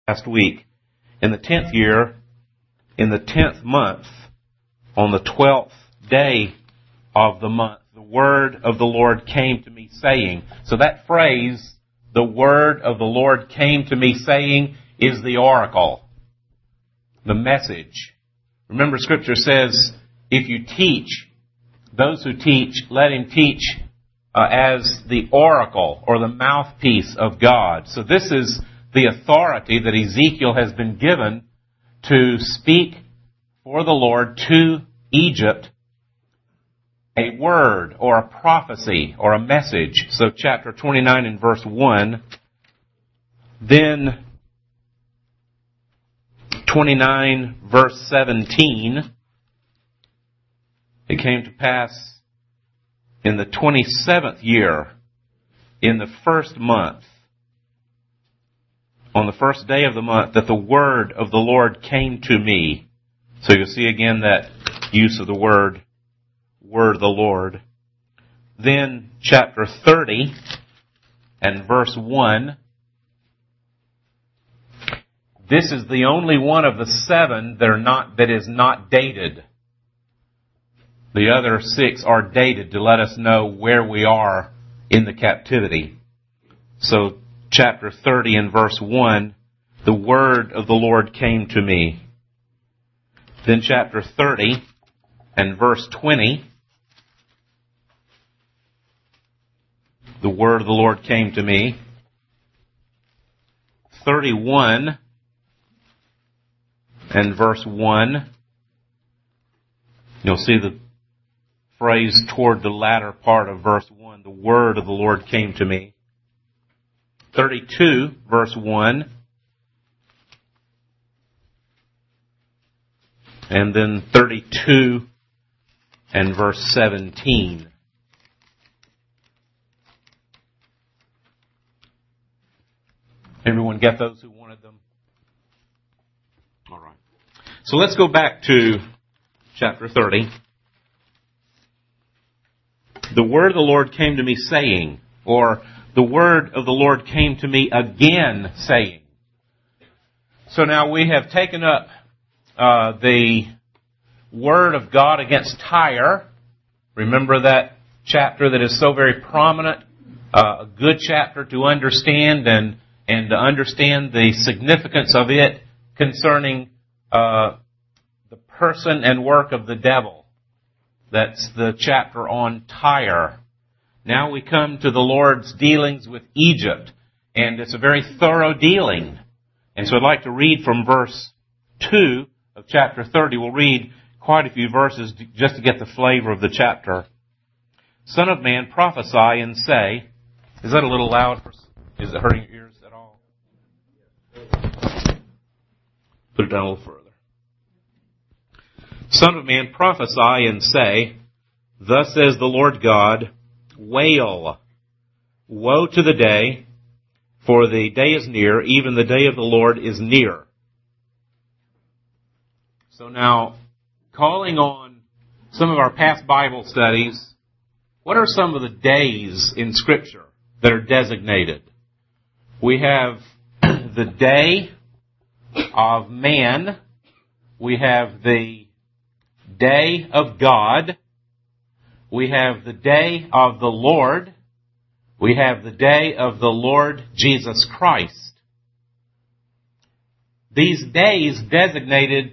last week. In the 10th year, in the 10th month, on the 12th day of the month, the word of the Lord came to me saying. So that phrase, the word of the Lord came to me saying, is the oracle, the message. Remember, Scripture says, if you teach, those who teach, let him teach as the oracle or the mouthpiece of God. So this is the authority that Ezekiel has been given to speak for the Lord to Egypt a word or a prophecy or a message. So chapter 29 and verse 1, then 29 verse 17, it came to pass in the 27th year, in the first month, on the first day of the month, that the word of the Lord came to me. So you'll see again that use of the word of the Lord. Then chapter 30 and verse 1. This is the only one of the 7 that is not dated. The other 6 are dated to let us know where we are in the captivity. So chapter 30 and verse 1, the word of the Lord came to me. Then chapter 30 and verse 20, the word of the Lord came to me. 31 and verse 1, you'll see the phrase toward the latter part of verse 1, the word of the Lord came to me. 32 verse 1, and then 32 and verse 17. Everyone get those who wanted them? All right. So let's go back to chapter 30. The word of the Lord came to me saying, or the word of the Lord came to me again saying. So now we have taken up the word of God against Tyre. Remember that chapter that is so very prominent, a good chapter to understand and to understand the significance of it concerning the person and work of the devil. That's the chapter on Tyre. Now we come to the Lord's dealings with Egypt, and it's a very thorough dealing. And so I'd like to read from verse 2 of chapter 30. We'll read quite a few verses just to get the flavor of the chapter. Son of man, prophesy and say, is that a little loud? Is it hurting your ears at all? Put it down a little further. Son of man, prophesy and say, thus says the Lord God, wail, woe to the day, for the day is near, even the day of the Lord is near. So now, calling on some of our past Bible studies, what are some of the days in Scripture that are designated? We have the day of man. We have the day of God. We have the day of the Lord. We have the day of the Lord Jesus Christ. These days designate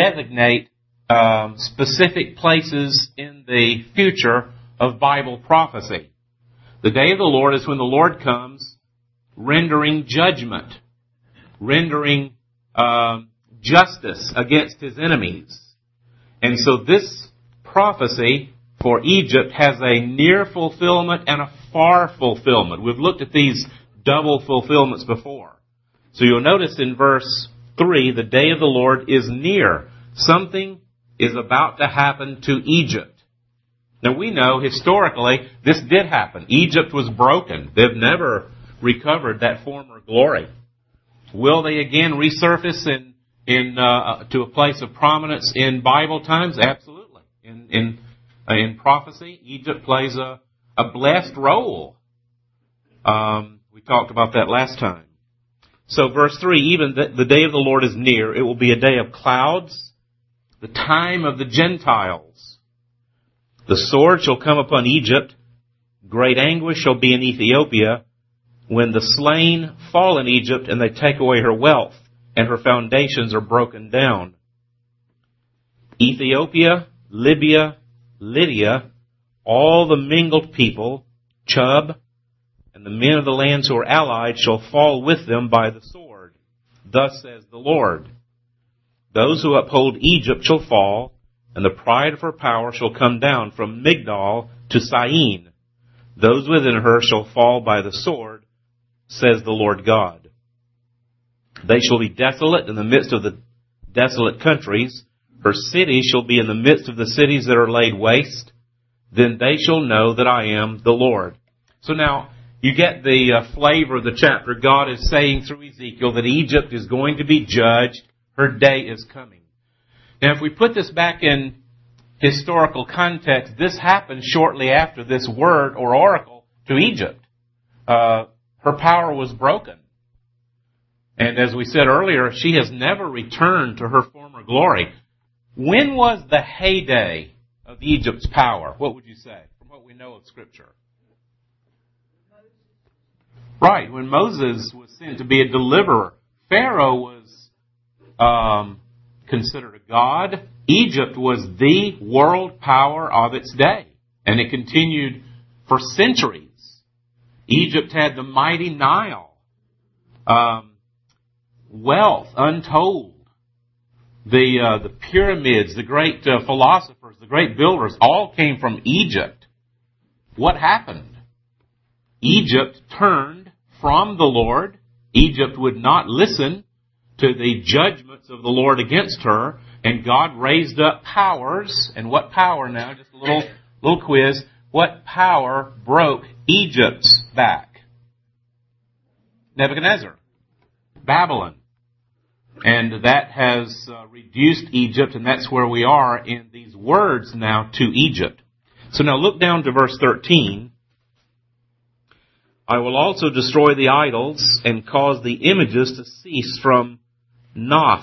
specific places in the future of Bible prophecy. The day of the Lord is when the Lord comes rendering judgment, rendering justice against his enemies. And so this prophecy for Egypt has a near fulfillment and a far fulfillment. We've looked at these double fulfillments before. So you'll notice in verse 3, the day of the Lord is near. Something is about to happen to Egypt. Now we know historically this did happen. Egypt was broken. They've never recovered that former glory. Will they again resurface to a place of prominence in Bible times? Absolutely. In prophecy, Egypt plays a blessed role. We talked about that last time. So verse 3, even the day of the Lord is near. It will be a day of clouds, the time of the Gentiles. The sword shall come upon Egypt. Great anguish shall be in Ethiopia when the slain fall in Egypt and they take away her wealth and her foundations are broken down. Ethiopia, Libya, Lydia, all the mingled people, Chub, and the men of the lands who are allied shall fall with them by the sword. Thus says the Lord. Those who uphold Egypt shall fall, and the pride of her power shall come down from Migdol to Syene. Those within her shall fall by the sword, says the Lord God. They shall be desolate in the midst of the desolate countries. Her cities shall be in the midst of the cities that are laid waste. Then they shall know that I am the Lord. So now, you get the flavor of the chapter. God is saying through Ezekiel that Egypt is going to be judged. Her day is coming. Now, if we put this back in historical context, this happened shortly after this word or oracle to Egypt. Her power was broken. And as we said earlier, she has never returned to her former glory. When was the heyday of Egypt's power? What would you say, from what we know of Scripture? Right, when Moses was sent to be a deliverer. Pharaoh was considered a god. Egypt was the world power of its day. And it continued for centuries. Egypt had the mighty Nile. Wealth untold. The pyramids, the great philosophers, the great builders, all came from Egypt. What happened? Egypt turned from the Lord. Egypt would not listen to the judgments of the Lord against her, and God raised up powers. And what power now? Just a little quiz. What power broke Egypt's back? Nebuchadnezzar. Babylon. And that has reduced Egypt, and that's where we are in these words now to Egypt. So now look down to verse 13. I will also destroy the idols and cause the images to cease from Noth.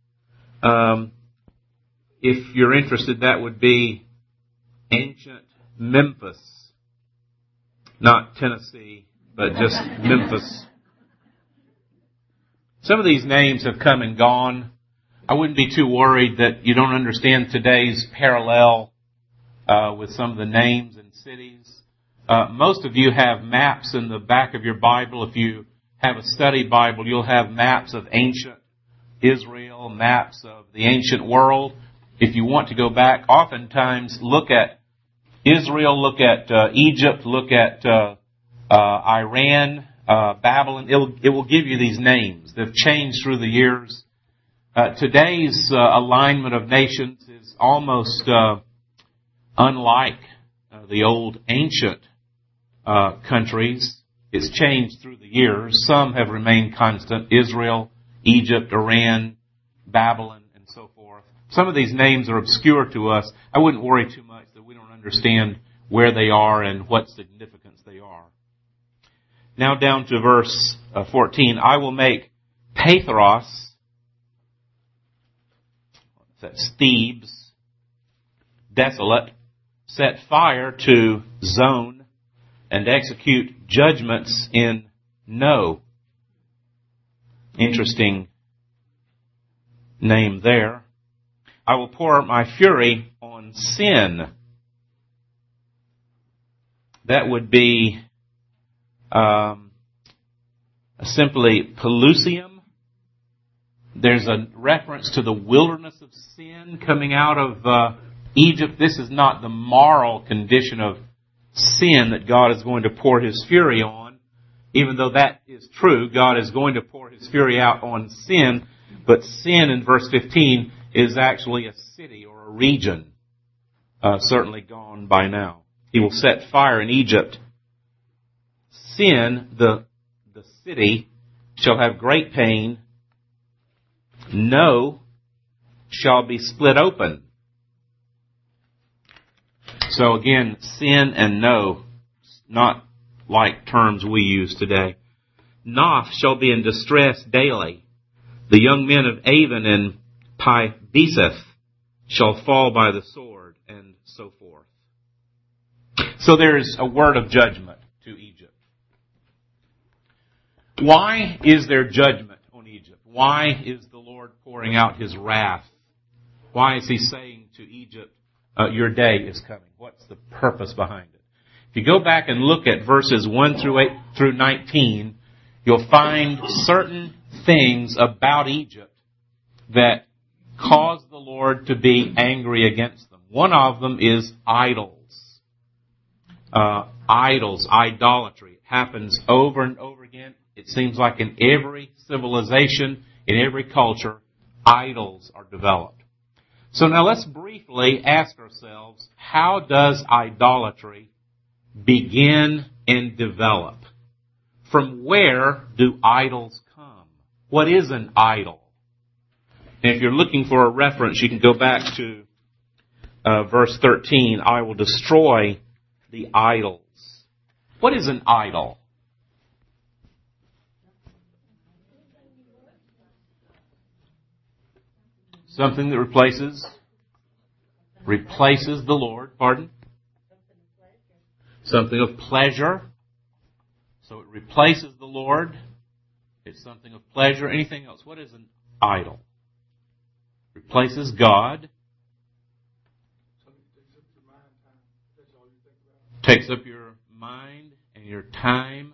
If you're interested, that would be ancient Memphis. Not Tennessee, but just Memphis. Some of these names have come and gone. I wouldn't be too worried that you don't understand today's parallel with some of the names and cities. Most of you have maps in the back of your Bible. If you have a study Bible, you'll have maps of ancient Israel, maps of the ancient world. If you want to go back, oftentimes look at Israel, look at Egypt, look at Iran, Babylon. It will give you these names. They've changed through the years. Today's alignment of nations is almost unlike the old ancient countries. It's changed through the years. Some have remained constant. Israel, Egypt, Iran, Babylon, and so forth. Some of these names are obscure to us. I wouldn't worry too much that we don't understand where they are and what significance they are. Now down to verse 14. I will make Pathros, that's Thebes, desolate, set fire to Zone, and execute judgments in No. Interesting name there. I will pour out my fury on Sin. That would be simply Pelusium. There's a reference to the wilderness of sin coming out of Egypt. This is not the moral condition of sin that God is going to pour His fury on. Even though that is true, God is going to pour His fury out on sin. But sin in verse 15 is actually a city or a region, certainly gone by now. He will set fire in Egypt. Sin, the city, shall have great pain. No shall be split open. So again, sin and no, not like terms we use today. Noph shall be in distress daily. The young men of Avon and Pi-beseth shall fall by the sword, and so forth. So there's a word of judgment to Egypt. Why is there judgment on Egypt? Why is the Lord pouring out His wrath? Why is He saying to Egypt, your day is coming? What's the purpose behind it? If you go back and look at verses 1 through 19, you'll find certain things about Egypt that cause the Lord to be angry against them. One of them is idols. Idols, idolatry. It happens over and over again. It seems like in every civilization, in every culture, idols are developed. So now let's briefly ask ourselves, how does idolatry begin and develop? From where do idols come? What is an idol? And if you're looking for a reference, you can go back to verse 13. I will destroy the idols. What is an idol? Something that replaces the Lord. Pardon? Something of pleasure. So it replaces the Lord. It's something of pleasure. Anything else? What is an idol? Replaces God. Takes up your mind and your time.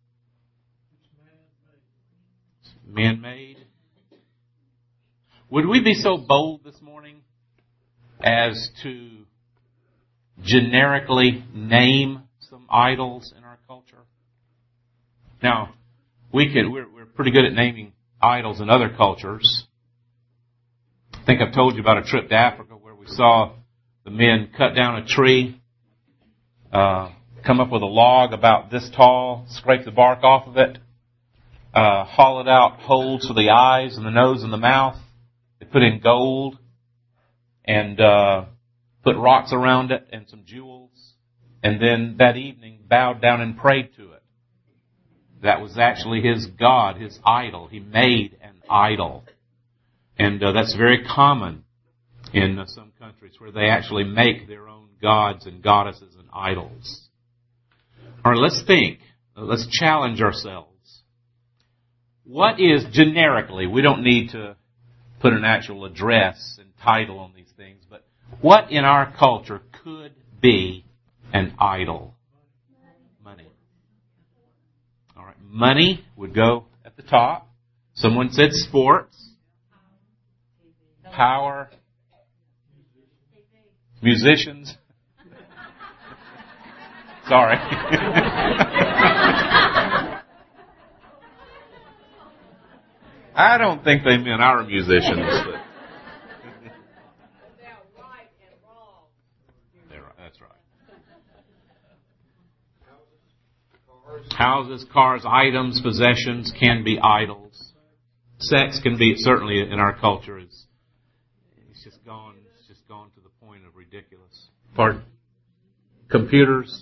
It's man-made. Would we be so bold this morning as to generically name some idols in our culture? Now, we're pretty good at naming idols in other cultures. I think I've told you about a trip to Africa where we saw the men cut down a tree, come up with a log about this tall, scrape the bark off of it, hollowed out holes for the eyes and the nose and the mouth. They put in gold and put rocks around it and some jewels. And then that evening bowed down and prayed to it. That was actually his god, his idol. He made an idol. And that's very common in some countries where they actually make their own gods and goddesses and idols. All right, let's think. Let's challenge ourselves. What is generically, we don't need to put an actual address and title on these things, but what in our culture could be an idol? Money. All right, money would go at the top. Someone said sports, power, musicians. Sorry. I don't think they meant our musicians. But that's right. Houses, cars, items, possessions can be idols. Sex can be, certainly in our culture, it's just gone to the point of ridiculous. Pardon? Computers.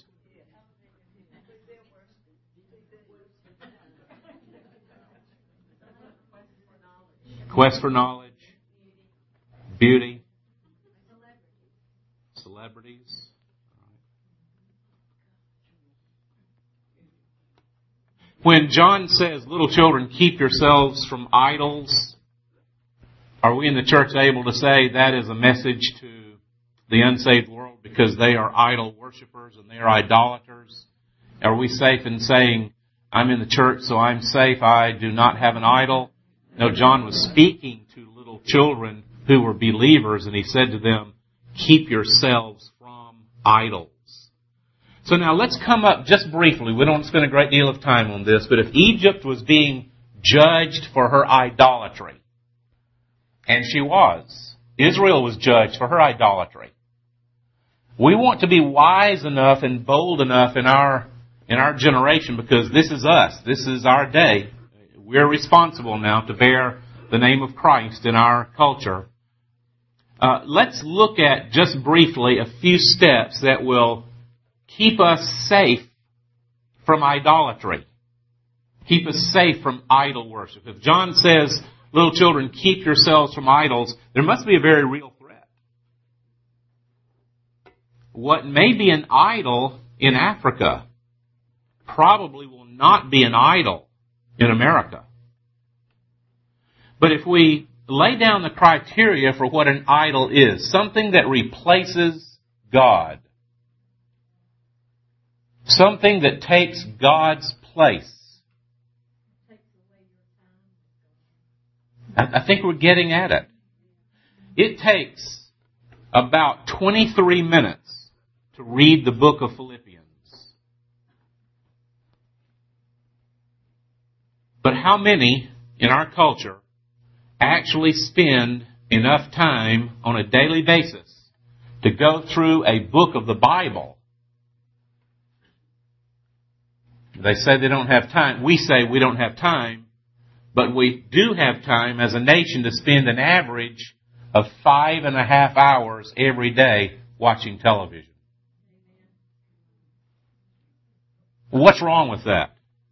Quest for knowledge, beauty, celebrities. When John says, little children, keep yourselves from idols, are we in the church able to say that is a message to the unsaved world because they are idol worshipers and they are idolaters? Are we safe in saying, I'm in the church so I'm safe, I do not have an idol? No, John was speaking to little children who were believers, and he said to them, keep yourselves from idols. So now let's come up just briefly. We don't spend a great deal of time on this, but if Egypt was being judged for her idolatry, and she was, Israel was judged for her idolatry. We want to be wise enough and bold enough in our generation, because this is us. This is our day. We're responsible now to bear the name of Christ in our culture. Let's look at, just briefly, a few steps that will keep us safe from idolatry. keep us safe from idol worship. If John says, little children, keep yourselves from idols, there must be a very real threat. What may be an idol in Africa probably will not be an idol in America. But if we lay down the criteria for what an idol is, something that replaces God, something that takes God's place, I think we're getting at it. It takes about 23 minutes to read the book of Philippians. But how many in our culture actually spend enough time on a daily basis to go through a book of the Bible? They say they don't have time. We say we don't have time. But we do have time as a nation to spend an average of 5.5 hours every day watching television. What's wrong with that?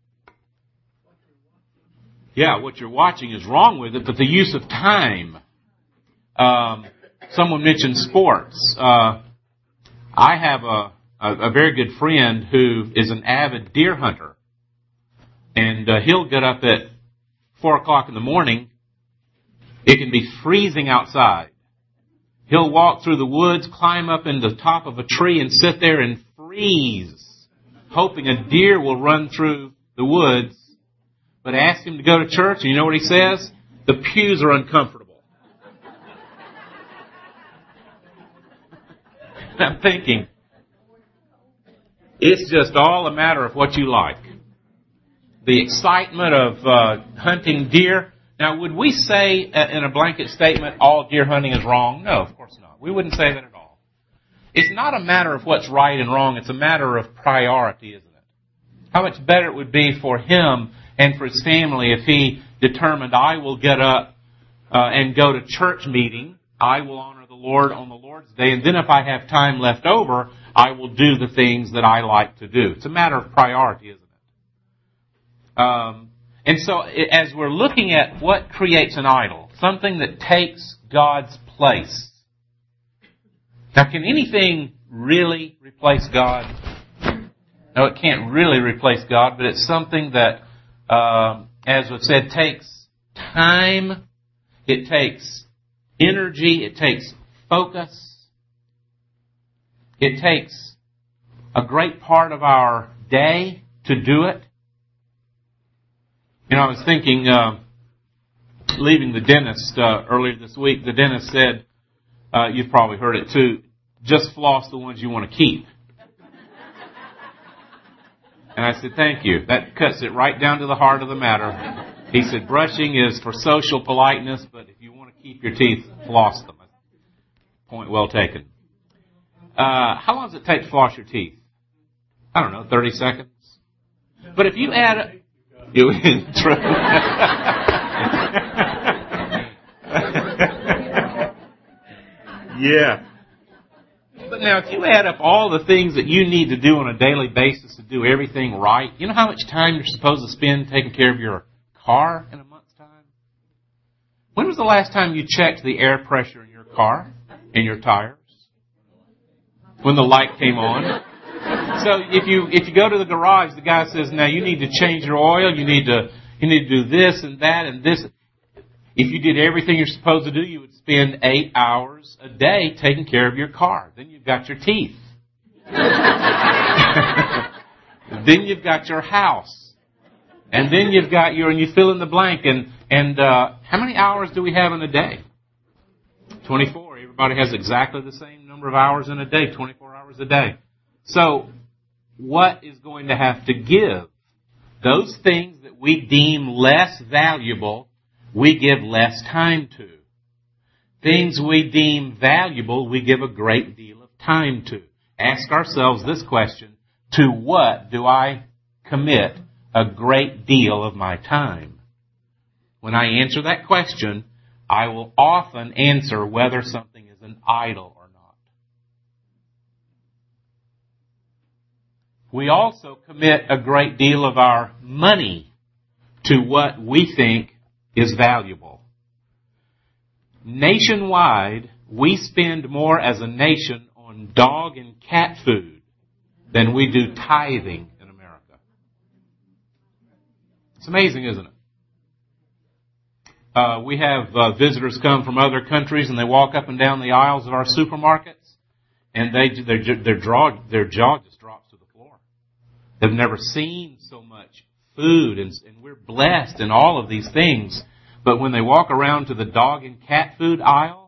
Yeah, what you're watching is wrong with it, but the use of time. Someone mentioned sports. I have a very good friend who is an avid deer hunter. And he'll get up at 4 o'clock in the morning. It can be freezing outside. He'll walk through the woods, climb up into the top of a tree and sit there and freeze, hoping a deer will run through the woods. But ask him to go to church, and you know what he says? The pews are uncomfortable. I'm thinking, it's just all a matter of what you like. The excitement of hunting deer. Now, would we say in a blanket statement, all deer hunting is wrong? No, of course not. We wouldn't say that at all. It's not a matter of what's right and wrong. It's a matter of priority, isn't it? How much better it would be for him and for his family if he determined, I will get up and go to church meeting. I will honor the Lord on the Lord's Day. And then if I have time left over, I will do the things that I like to do. It's a matter of priority, isn't it? And so as we're looking at what creates an idol, something that takes God's place. Now, can anything really replace God? No, it can't really replace God, but it's something that, as was said, takes time, it takes energy, it takes focus, it takes a great part of our day to do it. You know, I was thinking, leaving the dentist earlier this week, the dentist said, you've probably heard it too, just floss the ones you want to keep. And I said, thank you. That cuts it right down to the heart of the matter. He said, brushing is for social politeness, but if you want to keep your teeth, floss them. Point well taken. How long does it take to floss your teeth? I don't know, 30 seconds? But if you add... True. Yeah. But now, if you add up all the things that you need to do on a daily basis to do everything right, you know how much time you're supposed to spend taking care of your car in a month's time? When was the last time you checked the air pressure in your car, in your tires? When the light came on? So if you go to the garage, the guy says, now you need to change your oil, you need to do this and that and this. If you did everything you're supposed to do, you would spend 8 hours a day taking care of your car. Then you've got your teeth. Then you've got your house. And then you've got and you fill in the blank. And how many hours do we have in a day? 24. Everybody has exactly the same number of hours in a day, 24 hours a day. So, what is going to have to give? Those things that we deem less valuable, we give less time to. Things we deem valuable, we give a great deal of time to. Ask ourselves this question, to what do I commit a great deal of my time? When I answer that question, I will often answer whether something is an idol or not. We also commit a great deal of our money to what we think is valuable. Nationwide, we spend more as a nation on dog and cat food than we do tithing in America. It's amazing, isn't it? We have visitors come from other countries, and they walk up and down the aisles of our supermarkets, and their jaw just drops to the floor. They've never seen so much food, and we're blessed in all of these things. But when they walk around to the dog and cat food aisle,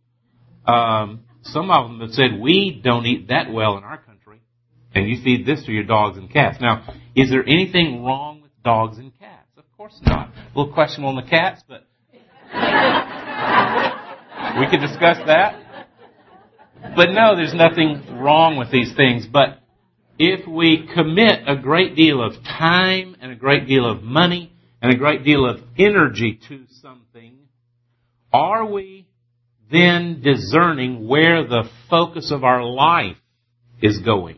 some of them have said, we don't eat that well in our country, and you feed this to your dogs and cats. Now, is there anything wrong with dogs and cats? Of course not. A little question on the cats, but we could discuss that. But no, there's nothing wrong with these things. But if we commit a great deal of time and a great deal of money and a great deal of energy to something, are we then discerning where the focus of our life is going?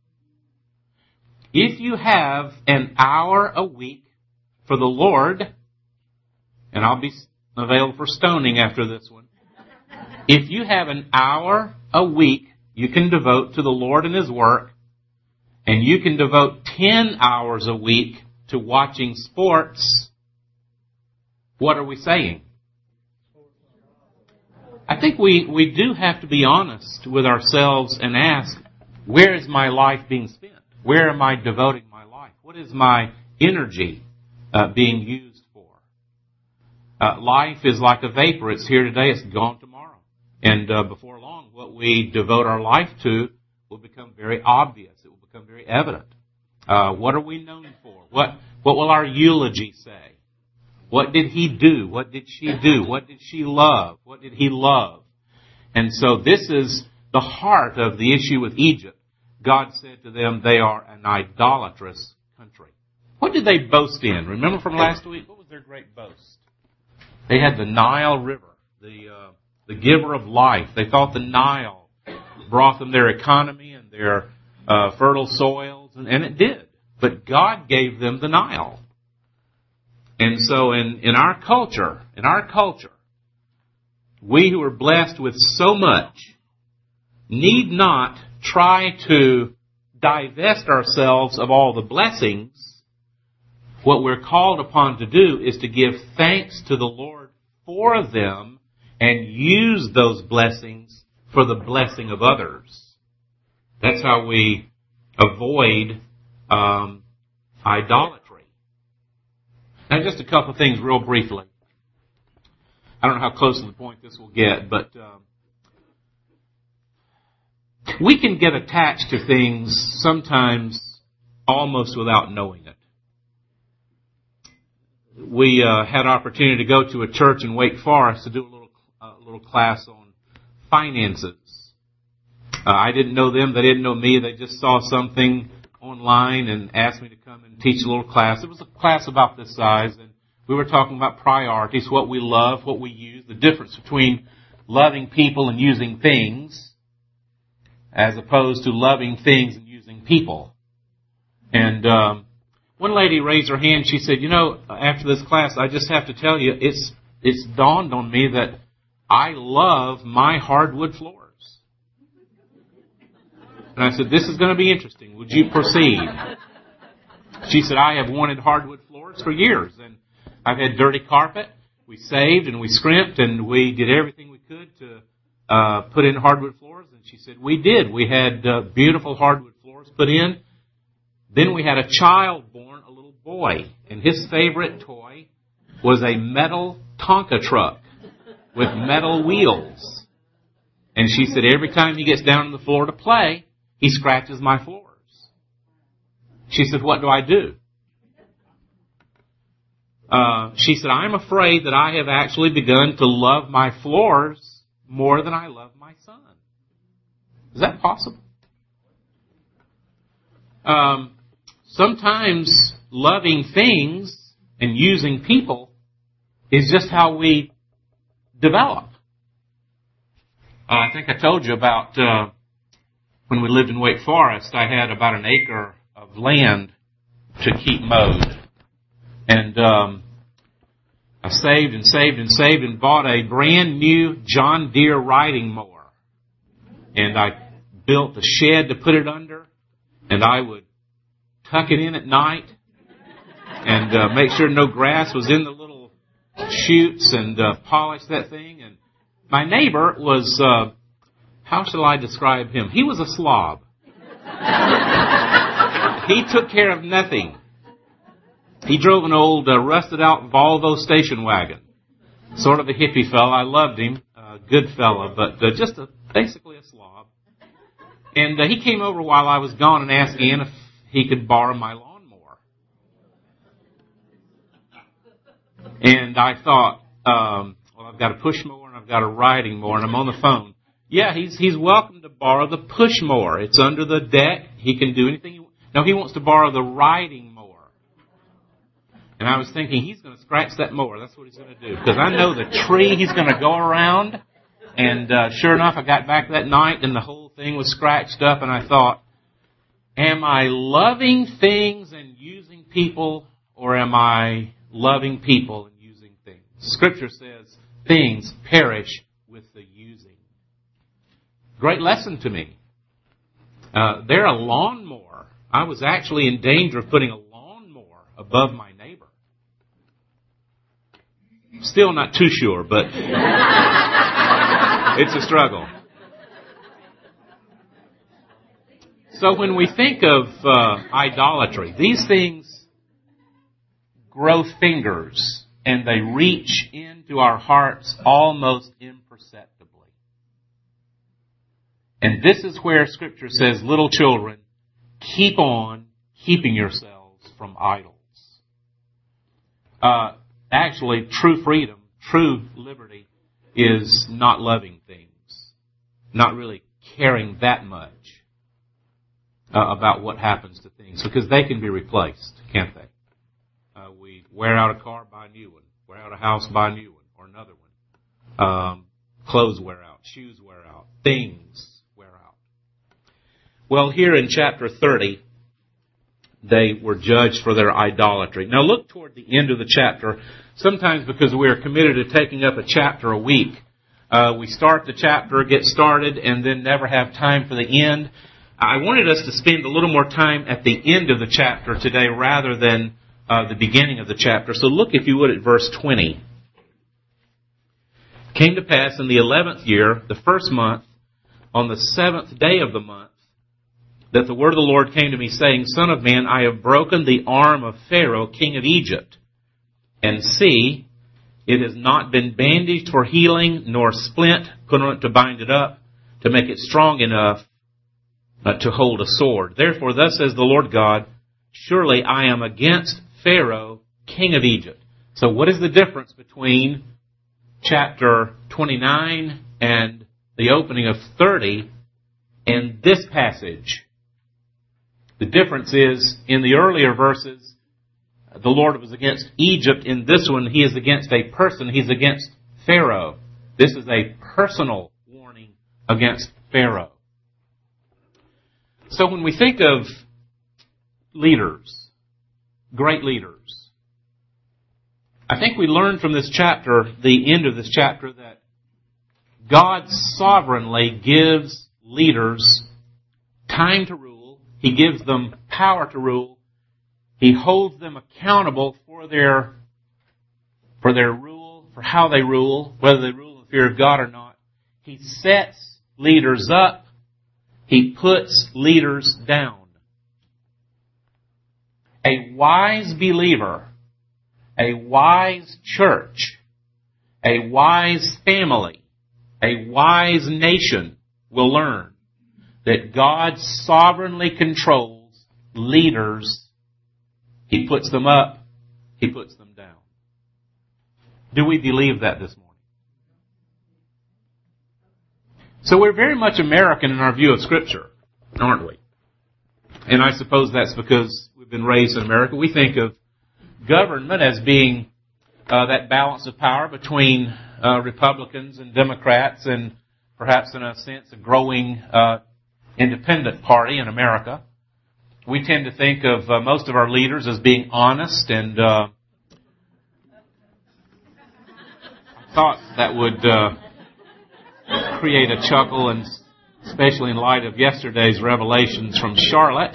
If you have an hour a week for the Lord, and I'll be available for stoning after this one. If you have an hour a week you can devote to the Lord and His work, and you can devote 10 hours a week to watching sports, what are we saying? I think we do have to be honest with ourselves and ask, where is my life being spent? Where am I devoting my life? What is my energy being used for? Life is like a vapor. It's here today, it's gone tomorrow. And before long, what we devote our life to will become very obvious. It will become very evident. What are we known for? What will our eulogy say? What did he do? What did she do? What did she love? What did he love? And so this is the heart of the issue with Egypt. God said to them, they are an idolatrous country. What did they boast in? Remember from last week? What was their great boast? They had the Nile River, the giver of life. They thought the Nile brought them their economy and their fertile soils, and it did. But God gave them the Nile. And so in our culture, we who are blessed with so much need not try to divest ourselves of all the blessings. What we're called upon to do is to give thanks to the Lord for them and use those blessings for the blessing of others. That's how we avoid idolatry. Now, just a couple of things real briefly. I don't know how close to the point this will get, but we can get attached to things sometimes almost without knowing it. We had an opportunity to go to a church in Wake Forest to do a little class on finances. I didn't know them. They didn't know me. They just saw something online and asked me to come and teach a little class. It was a class about this size, and we were talking about priorities, what we love, what we use, the difference between loving people and using things, as opposed to loving things and using people. And one lady raised her hand. She said, after this class, I just have to tell you, it's dawned on me that I love my hardwood floors. And I said, this is going to be interesting. Would you proceed? She said, I have wanted hardwood floors for years, and I've had dirty carpet. We saved and we scrimped and we did everything we could to put in hardwood floors. And she said, we did. We had beautiful hardwood floors put in. Then we had a child born, a little boy, and his favorite toy was a metal Tonka truck with metal wheels. And she said, every time he gets down on the floor to play, he scratches my floors. She said, what do I do? She said, I'm afraid that I have actually begun to love my floors more than I love my son. Is that possible? Sometimes loving things and using people is just how we develop. I think I told you about when we lived in Wake Forest, I had about an acre of land to keep mowed. And I saved and saved and saved and bought a brand new John Deere riding mower. And I built a shed to put it under, and I would tuck it in at night and make sure no grass was in the little chutes and polish that thing. And my neighbor was, how shall I describe him? He was a slob. He took care of nothing. He drove an old rusted out Volvo station wagon. Sort of a hippie fella. I loved him. Good fella, but just basically a slob. And he came over while I was gone and asked Ian if he could borrow my lawnmower. And I thought, well, I've got a push mower and I've got a riding mower, and I'm on the phone. Yeah, he's welcome to borrow the push mower. It's under the deck. He can do anything. No, he wants to borrow the riding mower. And I was thinking, he's going to scratch that mower. That's what he's going to do. Because I know the tree he's going to go around. And sure enough, I got back that night and the whole thing was scratched up. And I thought, am I loving things and using people, or am I loving people and using things? Scripture says things perish with the using. Great lesson to me. They're a lawnmower. I was actually in danger of putting a lawnmower above my neighbor. Still not too sure, but it's a struggle. So when we think of idolatry, these things grow fingers and they reach into our hearts almost imperceptibly. And this is where Scripture says, little children, keep on keeping yourselves from idols. Actually, true freedom, true liberty is not loving things, not really caring that much about what happens to things, because they can be replaced, can't they? We wear out a car, buy a new one. Wear out a house, buy a new one, or another one. Clothes wear out, shoes wear out, things wear out. Well, here in chapter 30, they were judged for their idolatry. Now look toward the end of the chapter. Sometimes because we are committed to taking up a chapter a week, we start the chapter, get started, and then never have time for the end. I wanted us to spend a little more time at the end of the chapter today rather than the beginning of the chapter. So look, if you would, at verse 20. It came to pass in the 11th year, the first month, on the 7th day of the month, that the word of the Lord came to me, saying, Son of man, I have broken the arm of Pharaoh, king of Egypt. And see, it has not been bandaged for healing, nor splint put on it to bind it up, to make it strong enough to hold a sword. Therefore, thus says the Lord God, surely I am against Pharaoh, king of Egypt. So what is the difference between chapter 29 and the opening of 30 and this passage? The difference is, in the earlier verses, the Lord was against Egypt. In this one, He is against a person. He's against Pharaoh. This is a personal warning against Pharaoh. So when we think of leaders, great leaders, I think we learn from this chapter, the end of this chapter, that God sovereignly gives leaders time to rule. He gives them power to rule. He holds them accountable for their rule, for how they rule, whether they rule in the fear of God or not. He sets leaders up. He puts leaders down. A wise believer, a wise church, a wise family, a wise nation will learn that God sovereignly controls leaders. He puts them up. He puts them down. Do we believe that this morning? So we're very much American in our view of Scripture, aren't we? And I suppose that's because we've been raised in America. We think of government as being that balance of power between Republicans and Democrats, and perhaps in a sense a growing independent party in America. We tend to think of most of our leaders as being honest and thought that would create a chuckle, and especially in light of yesterday's revelations from Charlotte.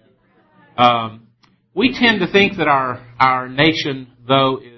We tend to think that our nation, though, is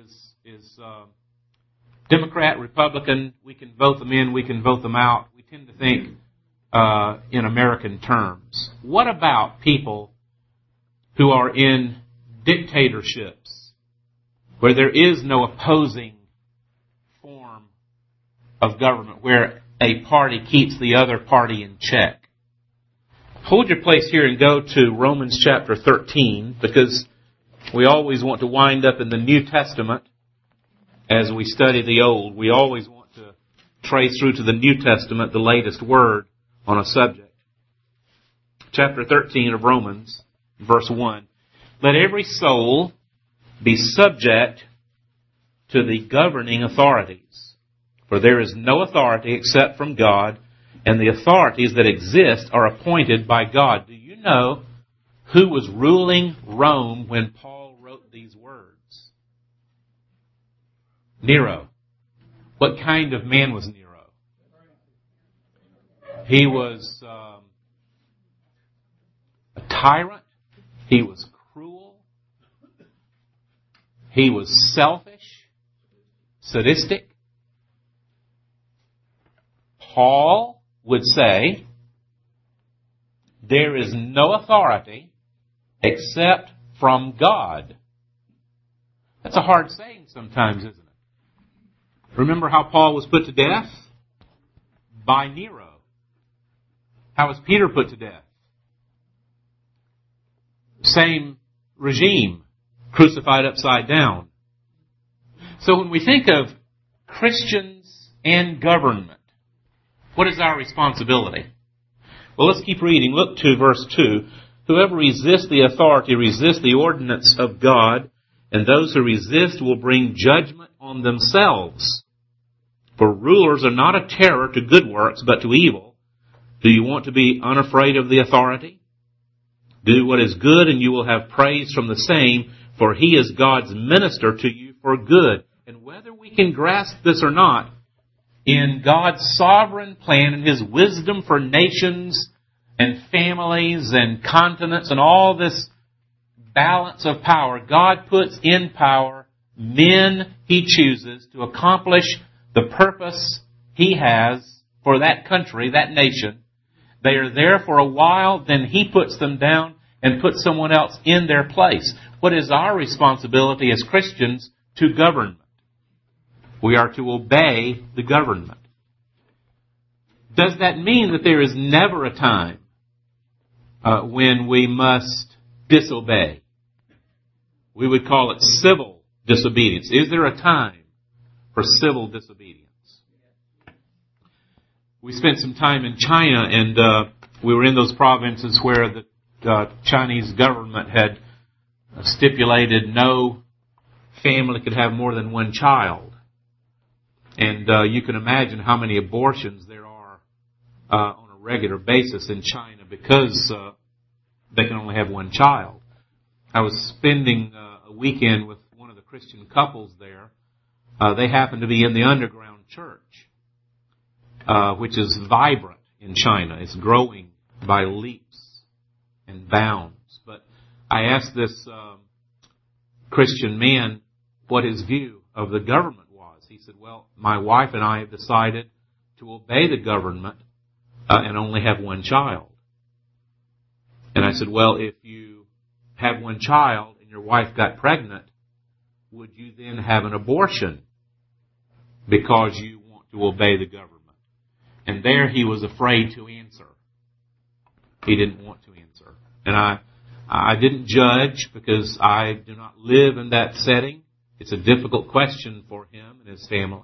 Democrat, Republican. We can vote them in, we can vote them out. We tend to think in American terms. What about people who are in dictatorships where there is no opposing form of government, where a party keeps the other party in check? Hold your place here and go to Romans chapter 13, because we always want to wind up in the New Testament as we study the Old. We always want to trace through to the New Testament the latest word on a subject. Chapter 13 of Romans, verse 1. Let every soul be subject to the governing authorities, for there is no authority except from God, and the authorities that exist are appointed by God. Do you know who was ruling Rome when Paul wrote these words? Nero. What kind of man was Nero? He was a tyrant. He was cruel. He was selfish, sadistic. Paul would say, there is no authority except from God. That's a hard saying sometimes, isn't it? Remember how Paul was put to death? By Nero. How was Peter put to death? Same regime, crucified upside down. So when we think of Christians and government, what is our responsibility? Well, let's keep reading. Look to verse 2. Whoever resists the authority resists the ordinance of God, and those who resist will bring judgment on themselves. For rulers are not a terror to good works, but to evil. Do you want to be unafraid of the authority? Do what is good, and you will have praise from the same, for he is God's minister to you for good. And whether we can grasp this or not, in God's sovereign plan and His wisdom for nations and families and continents and all this balance of power, God puts in power men He chooses to accomplish the purpose He has for that country, that nation. They are there for a while, then He puts them down and puts someone else in their place. What is our responsibility as Christians to government? We are to obey the government. Does that mean that there is never a time when we must disobey? We would call it civil disobedience. Is there a time for civil disobedience? We spent some time in China, and we were in those provinces where the Chinese government had stipulated no family could have more than one child. And you can imagine how many abortions there are on a regular basis in China because they can only have one child. I was spending a weekend with one of the Christian couples there. They happened to be in the underground church, which is vibrant in China. It's growing by leaps and bounds. But I asked this Christian man what his view of the government. He said, well, my wife and I have decided to obey the government and only have one child. And I said, well, if you have one child and your wife got pregnant, would you then have an abortion because you want to obey the government? And there he was afraid to answer. He didn't want to answer. And I didn't judge because I do not live in that setting. It's a difficult question for him and his family.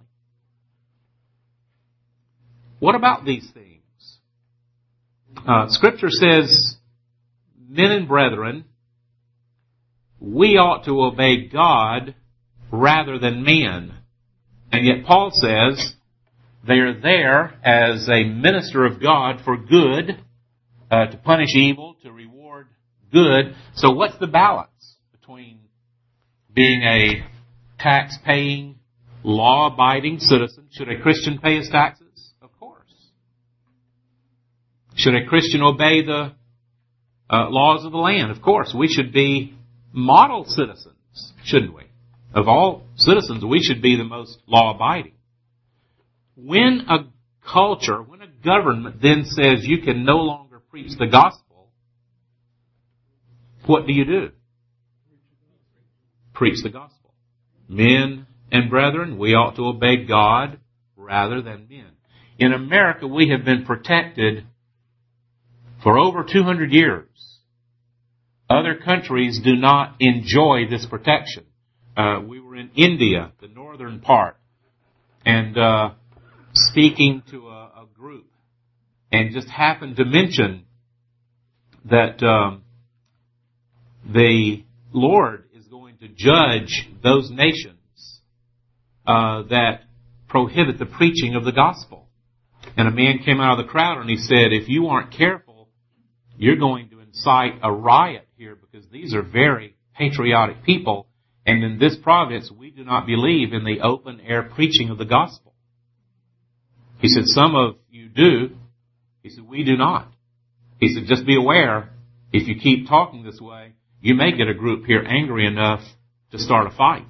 What about these things? Scripture says, men and brethren, we ought to obey God rather than men. And yet Paul says they are there as a minister of God for good, to punish evil, to reward good. So what's the balance between being a tax-paying law-abiding citizen. Should a Christian pay his taxes? Of course. Should a Christian obey the laws of the land? Of course. We should be model citizens, shouldn't we? Of all citizens, we should be the most law-abiding. When a culture, when a government then says you can no longer preach the gospel, what do? Preach the gospel. Men and brethren, we ought to obey God rather than men. In America, we have been protected for over 200 years. Other countries do not enjoy this protection. We were in India, the northern part, and speaking to a group, and just happened to mention that the Lord is going to judge those nations that prohibit the preaching of the gospel. And a man came out of the crowd and he said, if you aren't careful, you're going to incite a riot here, because these are very patriotic people, and in this province we do not believe in the open air preaching of the gospel. He said, some of you do. He said, we do not. He said, just be aware, if you keep talking this way, you may get a group here angry enough to start a fight.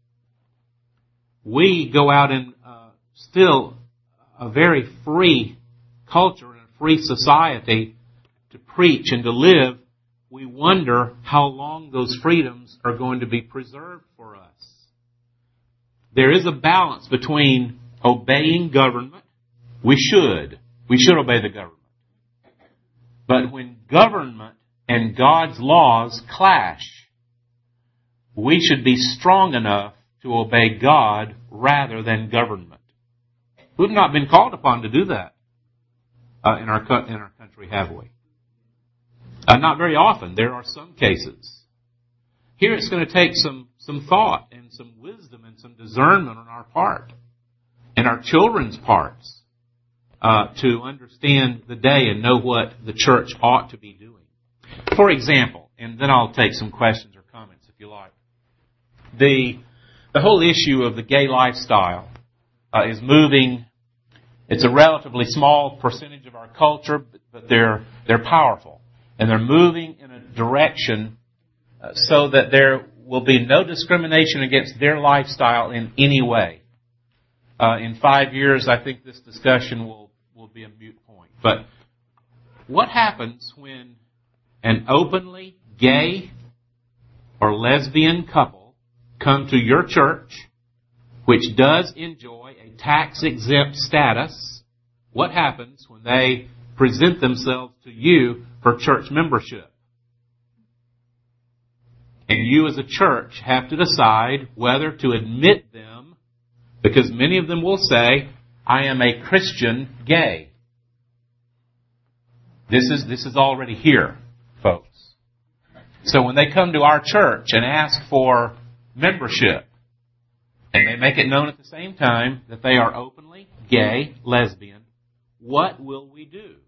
We go out in still a very free culture and a free society to preach and to live. We wonder how long those freedoms are going to be preserved for us. There is a balance between obeying government. We should obey the government. But when government and God's laws clash, we should be strong enough to obey God rather than government. We've not been called upon to do that in our country, have we? Not very often. There are some cases. Here it's going to take some thought and some wisdom and some discernment on our part and our children's parts to understand the day and know what the church ought to be doing. For example, and then I'll take some questions or comments if you like. The whole issue of the gay lifestyle is moving. It's a relatively small percentage of our culture, but they're powerful. And they're moving in a direction so that there will be no discrimination against their lifestyle in any way. In 5 years, I think this discussion will be a moot point. But what happens when an openly gay or lesbian couple come to your church, which does enjoy a tax-exempt status? What happens when they present themselves to you for church membership? And you as a church have to decide whether to admit them, because many of them will say, I am a Christian gay. This is already here, folks. So when they come to our church and ask for membership, and they make it known at the same time that they are openly gay, lesbian, what will we do?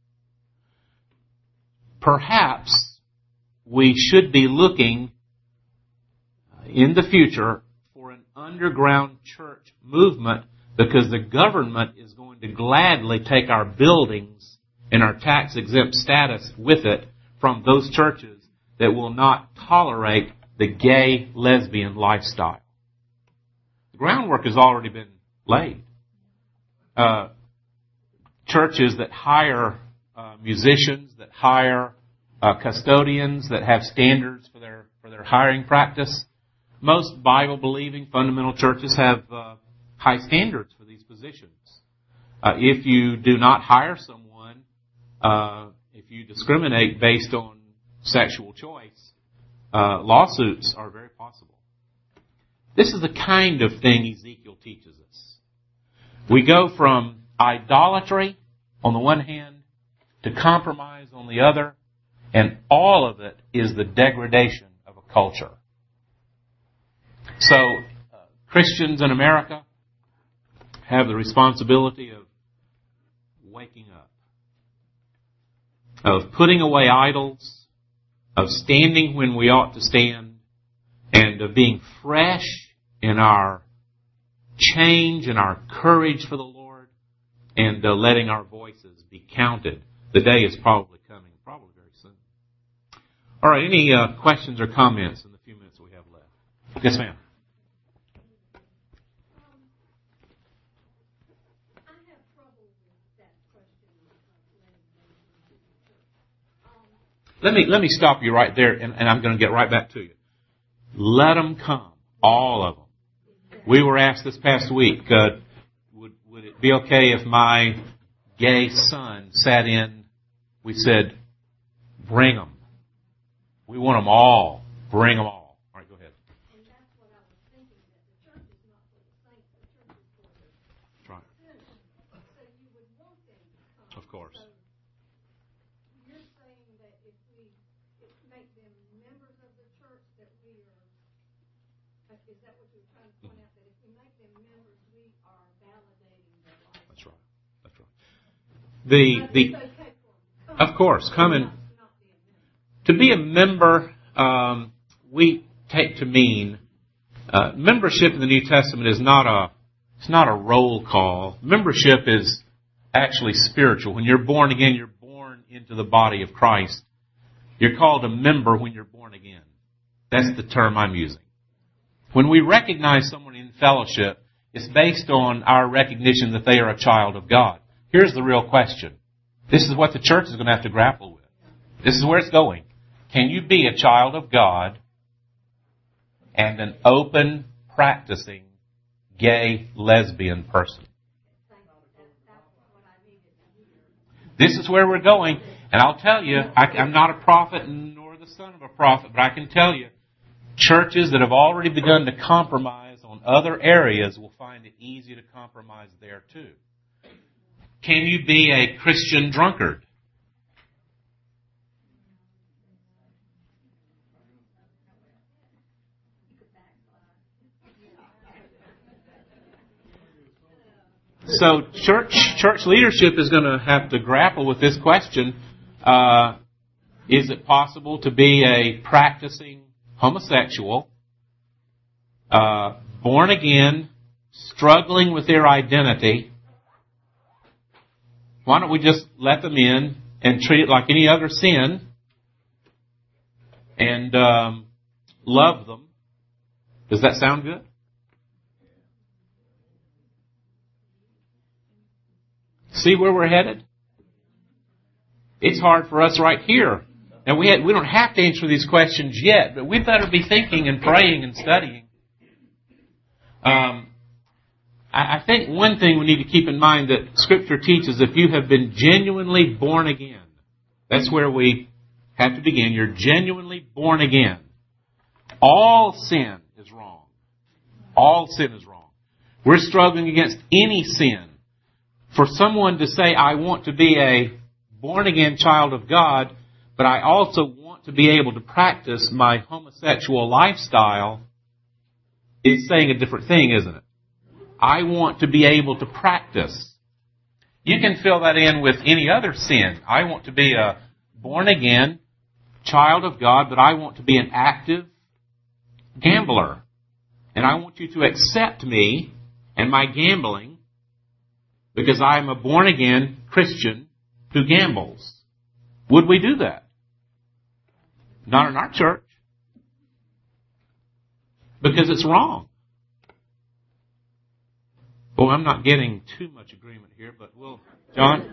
Perhaps we should be looking in the future for an underground church movement, because the government is going to gladly take our buildings and our tax-exempt status with it from those churches that will not tolerate the gay, lesbian lifestyle. The groundwork has already been laid. Churches that hire musicians, that hire custodians, that have standards for their hiring practice. Most Bible-believing fundamental churches have high standards for these positions. If you do not hire someone, if you discriminate based on sexual choice, lawsuits are very possible. This is the kind of thing Ezekiel teaches us. We go from idolatry on the one hand to compromise on the other, and all of it is the degradation of a culture. So, Christians in America have the responsibility of waking up, of putting away idols, of standing when we ought to stand, and of being fresh in our change and our courage for the Lord, and letting our voices be counted. The day is probably coming, probably very soon. All right, any questions or comments in the few minutes we have left? Yes, ma'am. Let me stop you right there, and I'm going to get right back to you. Let them come, all of them. We were asked this past week, would it be okay if my gay son sat in? We said, bring them. We want them all. Bring them all. All right, go ahead. And that's what I was thinking, that the church is not for the saints, the church is for the That's right. sinners. So you would want them to come. Of course. So you're saying that if we make them members of the church, that we are, is that what you're trying to point out? That if we make them members, we are validating their life? That's right. That's right. Of course, come and to be a member, we take to mean membership in the New Testament is not a roll call. Membership is actually spiritual. When you're born again, you're born into the body of Christ. You're called a member when you're born again. That's the term I'm using. When we recognize someone in fellowship, it's based on our recognition that they are a child of God. Here's the real question. This is what the church is going to have to grapple with. This is where it's going. Can you be a child of God and an open, practicing, gay, lesbian person? This is where we're going. And I'll tell you, I'm not a prophet nor the son of a prophet, but I can tell you, churches that have already begun to compromise on other areas will find it easy to compromise there too. Can you be a Christian drunkard? So church leadership is going to have to grapple with this question. Is it possible to be a practicing homosexual, born again, struggling with their identity? Why don't we just let them in and treat it like any other sin and love them? Does that sound good? See where we're headed? It's hard for us right here. Now, we don't have to answer these questions yet, but we better be thinking and praying and studying. I think one thing we need to keep in mind that Scripture teaches, if you have been genuinely born again, that's where we have to begin. You're genuinely born again. All sin is wrong. All sin is wrong. We're struggling against any sin. For someone to say, I want to be a born-again child of God, but I also want to be able to practice my homosexual lifestyle, is saying a different thing, isn't it? I want to be able to practice. You can fill that in with any other sin. I want to be a born-again child of God, but I want to be an active gambler. And I want you to accept me and my gambling because I am a born-again Christian who gambles. Would we do that? Not in our church. Because it's wrong. Well, I'm not getting too much agreement here, but we'll... John?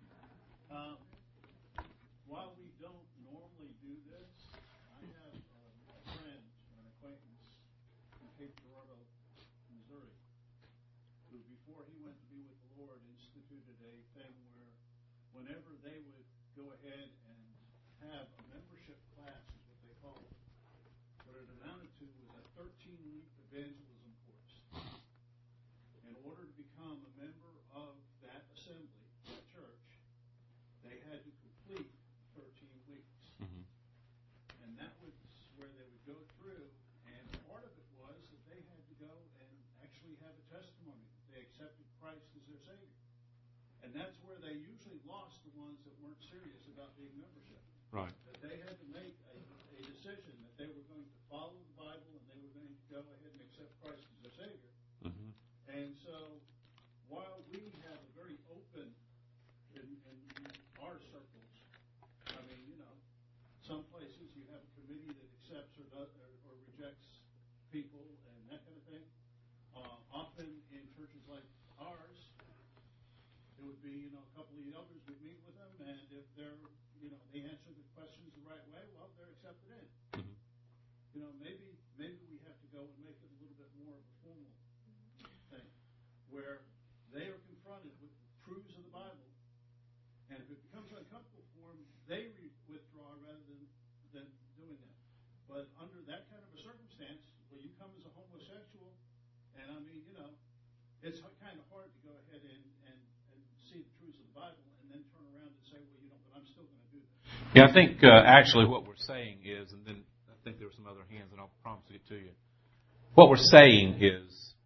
While we don't normally do this, I have a friend, an acquaintance in Cape Girardeau, Missouri, who before he went to be with the Lord instituted a thing where whenever they would go ahead and have a membership class, is what they call it, what it amounted to was a 13-week evangelism course. In order to become a member of that assembly, that church, they had to complete 13 weeks. Mm-hmm. And that was where they would go through, and part of it was that they had to go and actually have a testimony. They accepted Christ as their Savior. And that's where they usually lost the ones that weren't serious about being membership. Right. That they had to make a decision that they were going to follow the Bible and they were going to go ahead and accept Christ as their Savior. Mm-hmm. And so, while we have a very open in our circles, I mean, some places you have a committee that accepts or rejects people and that kind of thing. Often in churches like ours, it would be, a couple of elders would meet with them, and if they're, they answer the questions the right way, well, they're accepted in. Maybe we have to go and make it a little bit more of a formal thing, where they are confronted with the truths of the Bible, and if it becomes uncomfortable for them, they withdraw rather than doing that. But under that kind of a circumstance, where you come as a homosexual, and I mean, it's kind of hard to go ahead and see the truths of the Bible and then turn around and say, well, but I'm still going to do this. Yeah, I think actually what we're saying is, and then I think there were some other hands, and I'll promise to get to you. What we're saying is,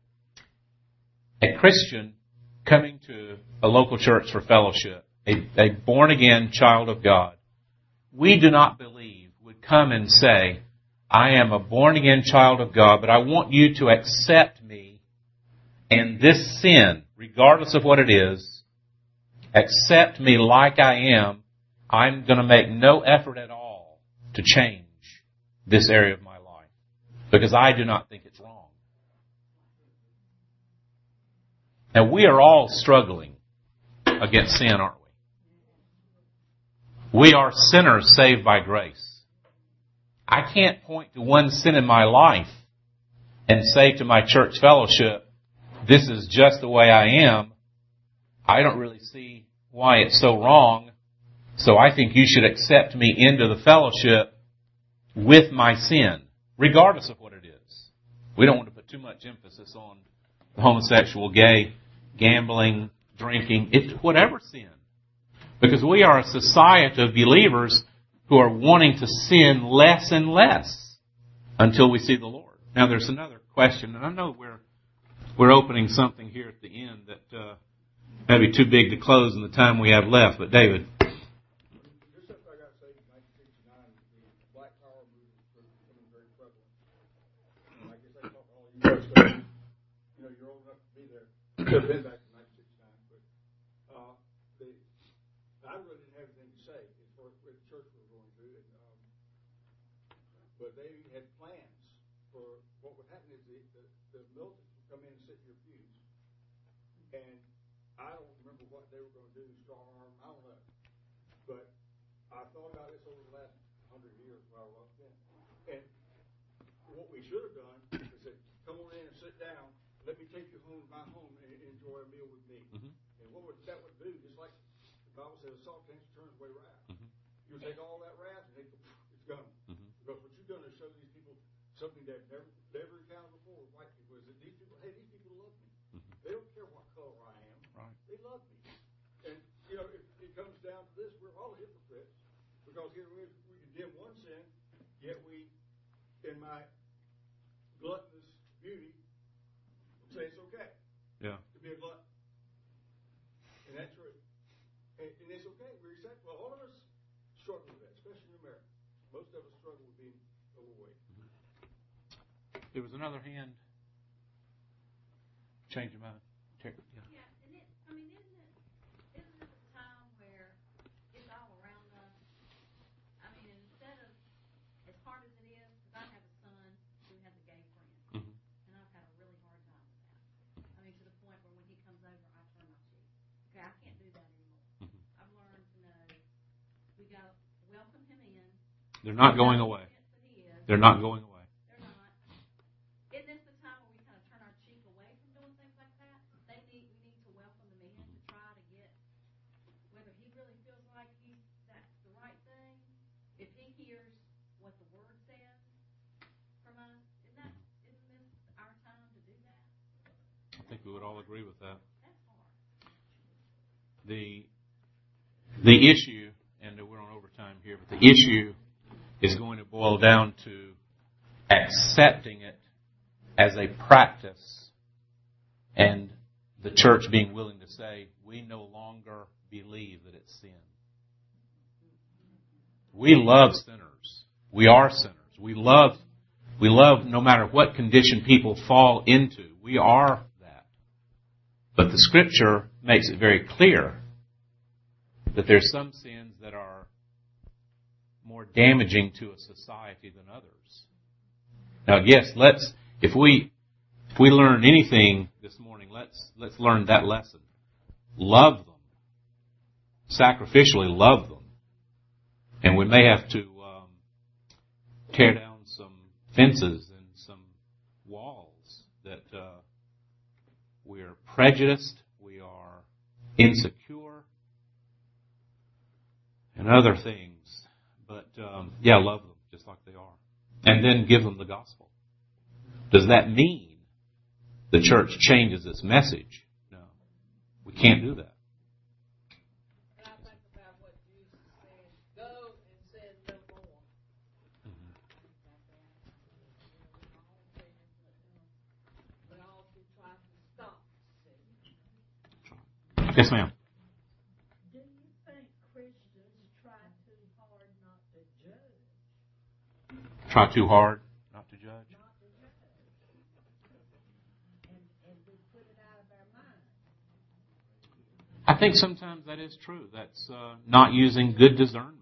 a Christian coming to a local church for fellowship, a born-again child of God, we do not believe would come and say, I am a born-again child of God, but I want you to accept me and this sin, regardless of what it is, accept me like I am. I'm going to make no effort at all to change this area of my life, because I do not think it's wrong. Now, we are all struggling against sin, aren't we? We are sinners saved by grace. I can't point to one sin in my life and say to my church fellowship, this is just the way I am. I don't really see why it's so wrong, so I think you should accept me into the fellowship with my sin, regardless of what it is. We don't want to put too much emphasis on the homosexual, gay, gambling, drinking, whatever sin. Because we are a society of believers who are wanting to sin less and less until we see the Lord. Now, there's another question, and I know we're opening something here at the end that may be too big to close in the time we have left. But David. Just something I got to say, in 1969, the Black Power movement was becoming very prevalent. And I guess I talk to all you guys, so, you're old enough to be there. Could have been back in 1969, but I really didn't have anything to say as far as the church we were going to. But they had plans for what would happen is the militants would come in and sit in your pews. And I don't remember what they were going to do, strong arm, I don't know. But I thought about this over the last 100 years while I was in. And what we should have done is said, come on in and sit down. Let me take you home to my home and enjoy a meal with me. Mm-hmm. And what that would do, just like the Bible says, salt turns away wrath. Mm-hmm. You take all that wrath and it's gone. Mm-hmm. Because what you've done is show these people something they've never encountered before with white people. Is that these people love me. Mm-hmm. They don't care what color I am. Right. They love me. And, it comes down to this. We're all hypocrites. Because here we condemn one sin, yet we, in my gluttonous beauty, say it's okay to be a glutton. And that's true. And it's okay. We accept. Well, all of us struggle with that, especially in America. Most of us struggle with being overweight. There was another hand. Change your mind. Yeah, and isn't it a time where it's all around us? I mean, instead of, as hard as it is, because I have a son who has a gay friend, and I've had a really hard time with that. I mean, to the point where when he comes over, I turn my cheek. Okay, I can't do that anymore. I've learned to know we got to welcome him in. They're not going away. They're not going away. They're not. Isn't this the time where we kind of turn our cheek away from doing things like that? We need to welcome them in to try to get whether he really feels like that's the right thing. If he hears what the Word says from us, isn't this our time to do that? I think we would all agree with that. That's hard. The issue, and we're on overtime here, but the issue is going to boil down to accepting it as a practice and the church being willing to say, we no longer believe that it's sin. We love sinners. We are sinners. We love no matter what condition people fall into. We are that. But the Scripture makes it very clear that there's some sins that are more damaging to a society than others. Now, yes, if we learn anything this morning, let's learn that lesson. Love them. Sacrificially love them. And we may have to tear down some fences and some walls that we are prejudiced, we are insecure, and other things. But, love them just like they are. And then give them the gospel. Does that mean the church changes its message? No. We can't do that. And I think about what Jesus said, go and sin no more. But also try to stop sin. Yes, ma'am. Do you think Christians try too hard not to judge? Try too hard not to judge. Not to judge. And we put it out of our mind. I think sometimes that is true. That's not using good discernment.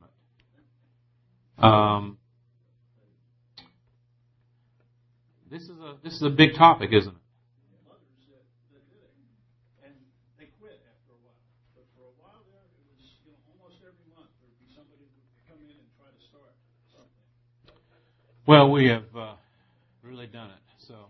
This is a big topic, isn't it? Others that did it, and they quit after a while. But for a while there, it was almost every month there would be somebody who would come in and try to start something. Well, we have really done it. So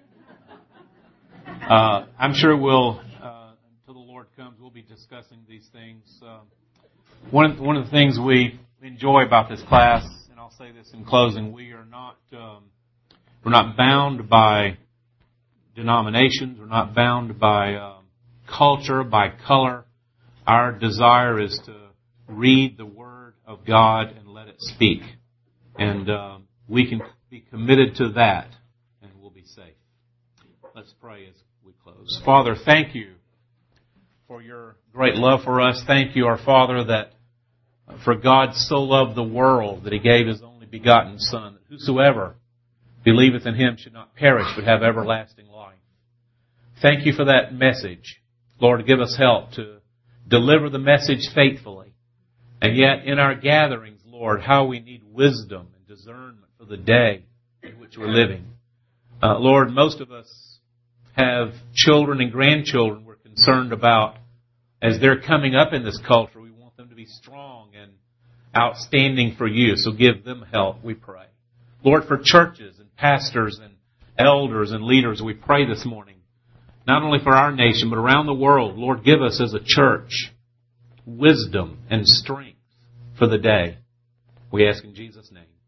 I'm sure we'll, until the Lord comes, we'll be discussing these things. One of the things we enjoy about this class, and I'll say this in closing, we're not bound by denominations. We're not bound by culture, by color. Our desire is to read the Word of God and let it speak. And we can be committed to that, and we'll be safe. Let's pray as we close. Father, thank you for your great love for us. Thank you, our Father, that for God so loved the world that He gave His only begotten Son, that whosoever believeth in Him should not perish but have everlasting life. Thank you for that message. Lord, give us help to deliver the message faithfully. And yet in our gatherings, Lord, how we need wisdom and discernment for the day in which we're living. Lord, most of us have children and grandchildren we're concerned about as they're coming up in this culture. We want them to be strong and outstanding for you. So give them help, we pray. Lord, for churches and pastors and elders and leaders, we pray this morning, not only for our nation, but around the world. Lord, give us as a church wisdom and strength for the day. We ask in Jesus' name.